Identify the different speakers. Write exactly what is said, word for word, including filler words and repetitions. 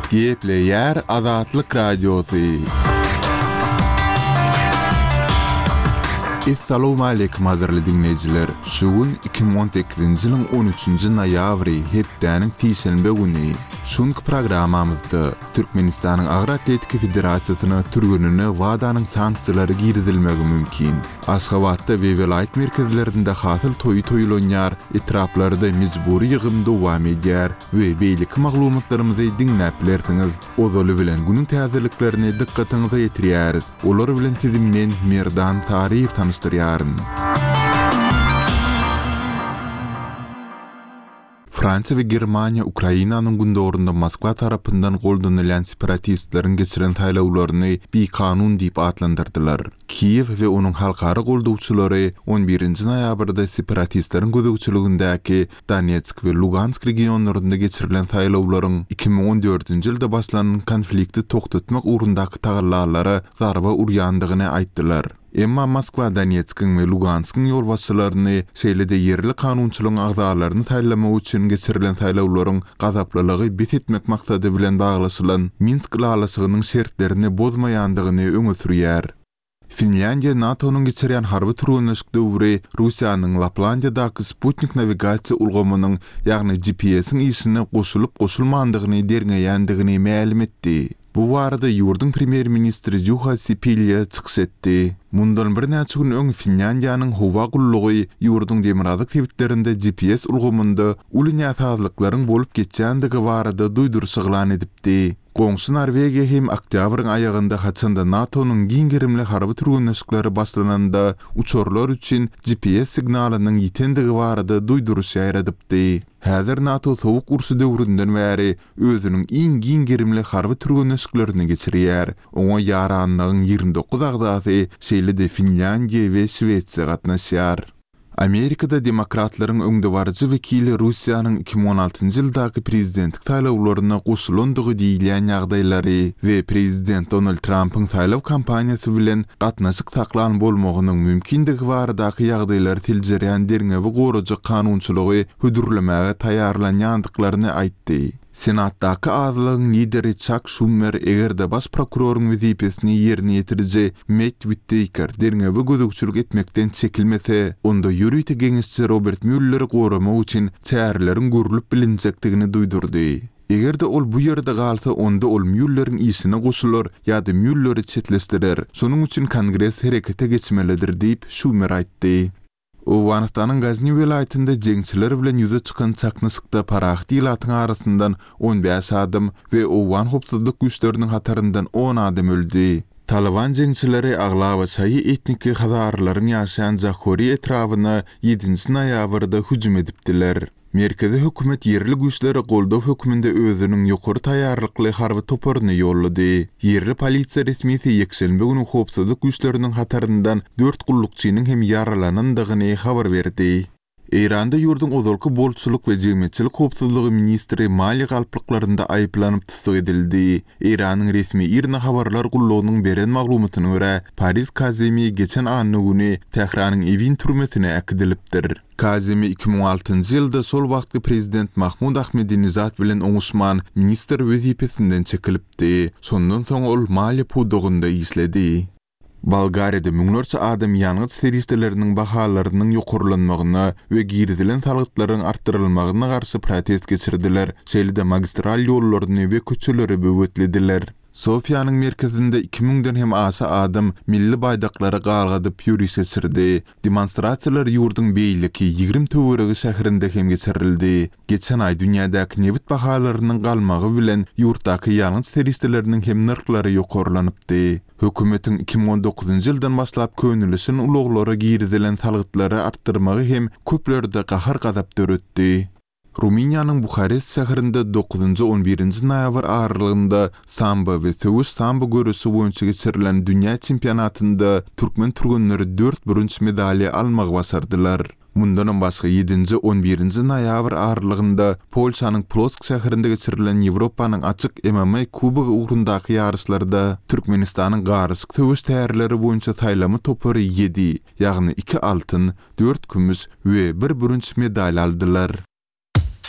Speaker 1: Gepleyer Azatlyk Radiosu. Assalamu alaykum hazırly dinleyijiler. Şugun iki bin on sekizinji ýylyň on üçünji noýabry hepdeniň tiýşelbe güni. Şunky programamyzda Türkmenistanyň Agyr Atletika Federasiýasyna türgününe wadanyň sanksiýalary girizilmegi mümkin. Aşgabatda we vilayet merkezlerinde hasyl toýy toýulanýar, etraplarda mejburi ýygym dowam edýär we beýlik maglumatlarymyzy dinläp bilersiňiz. Ozaly bilen günüň täzeliklerini dikkatiňize ýetirýäris. Olar bilen sizi men Merdan Taryýew tanıştyrýaryn. Fransa ve Germania Ukrainanyň gündorunda Moskwa tarapyndan goldanılan separatistleriň geçiren taýlawlaryny bir kanun diýip atlandyrdylar. Kiyew we onuň halkara goldawçylary on birinji noýabrda separatistleriň gözegçiligindäki Donetsk we Lugansk regionlarynda geçirilen taýlawlaryň iki bin on dördünji ýylda başlanan konflikti toktatmak ugrundaky tagallarlara zarba urýandygyny aýtdylar. Emma Moskwa Donetskiň we Luganskiň ýolbaşçylaryny şeýlede yerli kanunçylygyň agzalaryny taýlamak üçin geçirilen taýlawlaryň gazaplylygy bititmek maksady bilen baglaşylan Minsk lalasygynyň şertlerini bozmaýandygyny öňe sürýär. Finlandiya NATO'nun geçirilen harby türgünleşik döwri Russiýanyň Laplandiýadaky Sputnik navigasiýa ulgamynyň ýagny G P S-iň işine goşulyp goşulmandygyny derňeýändigini ma'lum etdi. Bu warada ýurdun premier ministri Juha Sipilya çykyş etdi. Mundan bir näçe gün öň Finlandiýanyň howa gullugy ýurdun demirazlyk tebitlerinde G P S ulgamynda uly ýasazlyklaryň bolup geçýändigi barada duýdurşylan edipdi. Goňşy Norwegiýa hem oktýabryň aýagynda haçanda NATO'nun giňgirimli harby türgünleşikleri başlananda uçorlar üçin G P S signalynyň ýitendigi barada duýduruş ýaradipdi. Häzir NATO sowuk ursy döwründen bäri özüniň iň giňgirimli harby türgünleşiklerini geçirýär. Oňa ýaranlygyň ýygrimi dokuz agzasy şeýlede Finlandiýa we Şwetsiýa gatnaşýar. Amerikada demokratlaryň öňde barjy wekili Russiýanyň iki bin on altynjy ýyldaky prezidentlik taýlawlaryna goşulandygy diýilen ýagdaýlary we prezident Donald Trump'yň taýlaw kampaniýasy bilen gatnaşyk saklan bolmagynyň mümkindigi baradaky ýagdaýlary tiljerýän derňe we gorajak kanunçylygy hödürlemäge taýýarlanýandyklaryny aýtdy. Senatdaky azlygyň lideri Chuck Schumer egerde baş prokuroryň wezipesini ýerine ýetirje Matt Whitaker derňe we gözegçilik etmekden çekilmese, onda ýürüýte geňişçi Robert Mueller'i goramak üçin çäreleriň görülüp bilinjekdigini duýdurdy. Egerde ol bu ýerde galsa, onda ol Mueller'iň işine goşular ýa-da Mueller'i çetlestirer. Şonuň üçin Kongres herekete geçmelidir diýip Schumer aýtdy. Owganystanyň Gazny welaýatynda jeňçiler bilen ýüze çykan çaknysykda parak diýlatyň arasyndan on beş adam we Owgan hopsuzlyk güýçleriniň hataryndan on adam öldi. Taliban jeňçileri Aglava çaýy etniki hazarlaryň ýaşaýan Zakhori etrawyna ýedinji noýabrda hüjüm edipdiler. Merkezi hökümet yerli güýçleri goldaw höküminde özüniň ýokary taýýarlykly harby toparyny ýollady. Yerli polisiýa resmisi ýekşenbe güni hopsuzlyk güýçleriniň hataryndan dört gullukçynyň hem ýaralanandygyny habar berdi. Eýranda ýurdun ozalky bolçuluk we jemgyýetçilik hopsuzlygy ministri mali galpliklarynda aýyplanyp tutuk edildi. Eýranyň resmi Irna habarlar gullugynyň beren maglumatyna görä, Paris Kazemi geçen anyny güni Tehranyň evin türmesine akdilipdir. Kazemi iki bin on altynjy ýylda sol wagtky prezident Mahmud Ahmedinejad bilen oňuşman minister wezipesinden çekilipdi. Şondan soň ol mali pudugynda işledi. Bulgariýada müňlerçe adam ýanyňyz teristleriniň bahalarynyň ýokurlanmagyna we girdilen salgytlaryň artdyrylmagyna garşy protest geçirdiler. Şeýlede magistral ýollaryny we köçeleri böwretlediler. Sofiýanyň merkezinde iki miňden hem aşa adam milli baýdaklary galgadyp ýürüş geçirdi. Demonstrasiýalar ýurdun beýleki ýygrimi töweregi şäherinde hem geçirildi. Geçen aý dünýädäki nebit bahalarynyň galmagy bilen ýurtdaky ýanyňyz teristleriniň hem narklary ýokurlanypdy. Hökümetiň iki bin on dokuzunjy ýyldan başlap könülüşin uluglara girdilen salgytlary artdyrmagy hem köplerde gahar gazap döretdi. Ruminiýanyň Bukarest şäherinde dokuzunjy on birinji noýabr aralygynda samba we töwüş samba görüşi boýunça geçirilen dünýä çempionatynda türkmen türgünleri dört bürünç medalya almagy başardylar. Mundan başga ýedinji on birinji noýabr aralygynda Polşanyň Plock şäherinde geçirilen Ýewropanyň açyk M M A kubogy ugrundaky ýarışlarda Türkmenistanyň garysyk töwüş täýärleri boýunça taýlamy topary ýedi, ýagny iki altyn, dört kümüş we bir bürünç medal aldylar.